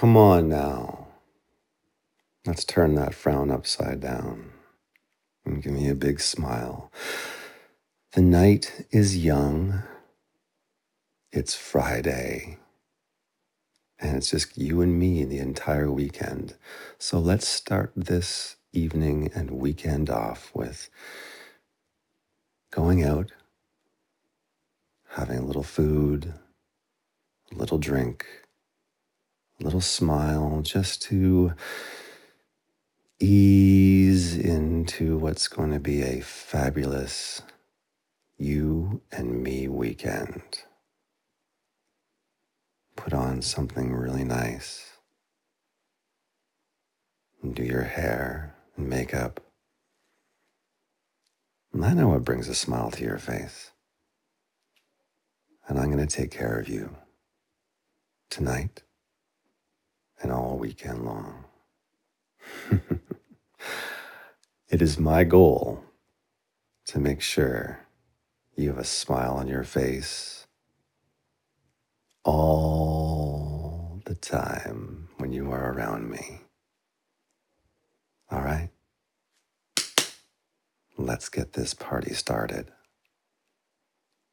Come on now. Let's turn that frown upside down and give me a big smile. The night is young. It's Friday. And it's just you and me the entire weekend. So let's start this evening and weekend off with going out, having a little food, a little drink, a little smile, just to ease into what's going to be a fabulous you and me weekend. Put on something really nice and do your hair and makeup. And I know what brings a smile to your face. And I'm going to take care of you tonight and all weekend long. It is my goal to make sure you have a smile on your face all the time when you are around me. All right? Let's get this party started.